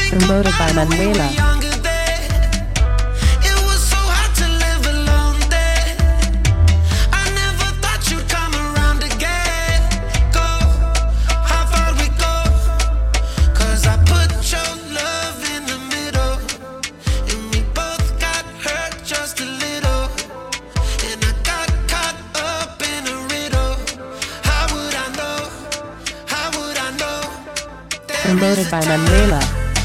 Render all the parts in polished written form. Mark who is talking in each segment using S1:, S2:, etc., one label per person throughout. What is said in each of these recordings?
S1: Promoted by Manuela. Promoted by Manuela.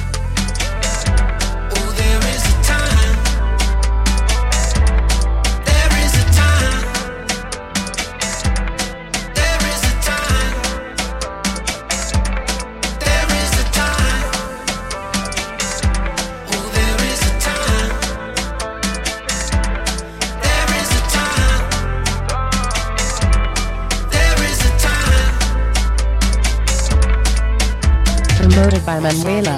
S1: Promoted by Manuela.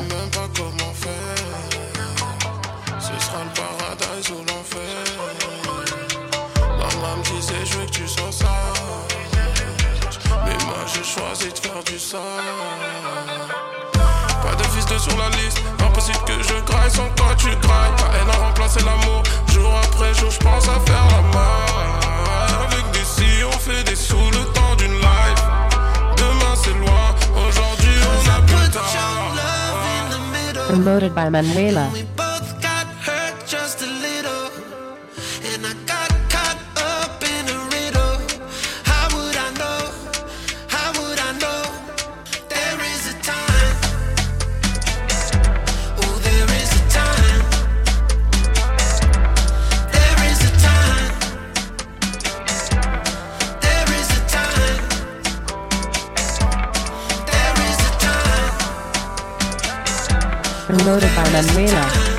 S2: Ce sera le paradis ou l'enfer. Maman me disait je veux que tu sois sage, mais moi j'ai choisi de faire du sale. Pas de fils de sur la liste, impossible que je graille sans toi tu grailles. La haine a remplacé l'amour, jour après jour je pense à faire la malle. Avec des si on fait des sous le temps d'une life. Demain c'est loin, aujourd'hui on a plus tard.
S1: Promoted by Manuela.
S2: We both got hurt just a little, and I got caught up in a riddle. How would I know? How would I know? There is a time. Oh, there is a time. There is a time. There is a time. There is a time.
S1: Promoted by Manuela.